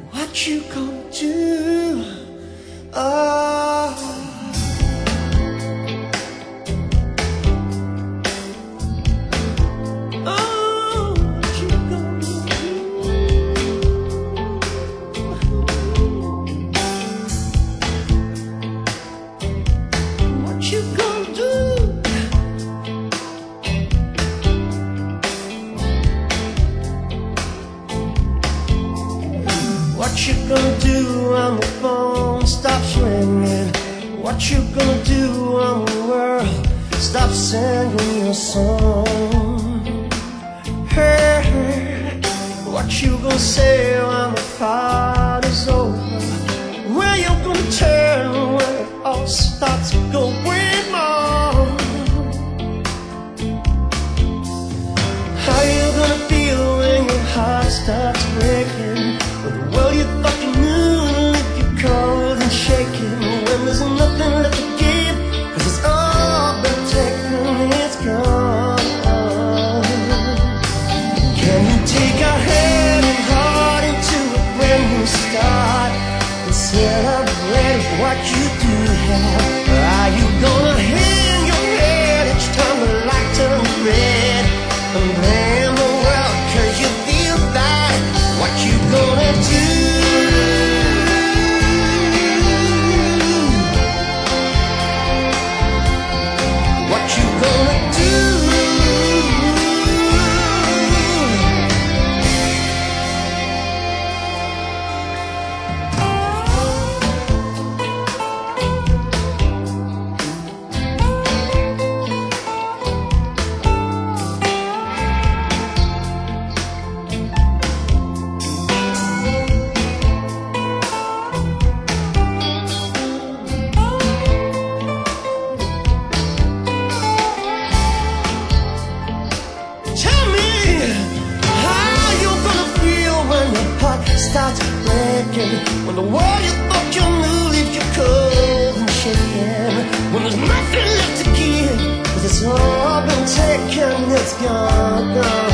What you gonna do? Oh, oh, what you gonna do? What you gonna do? What you gonna do when the phone stops ringing? What you gonna do when the world stops singing your song? Hey, what you gonna say when the party's over? Where you gonna turn when it all starts going wrong? How you gonna feel when your heart starts breaking? When the world you thought you knew leave you cold and shaking, when there's nothing left to give, 'cause it's all been taken, it's gone. Can you take our head and heart into a brand new start and celebrate what you do have? Or are you gonna hang your head each time the light turns red and blame the world 'cause you feel bad? What you gonna do? What you gonna do? Starts breaking, when the world you thought you knew leaves you cold and shaking, when there's nothing left to give, 'cause it's all been taken, it's gone.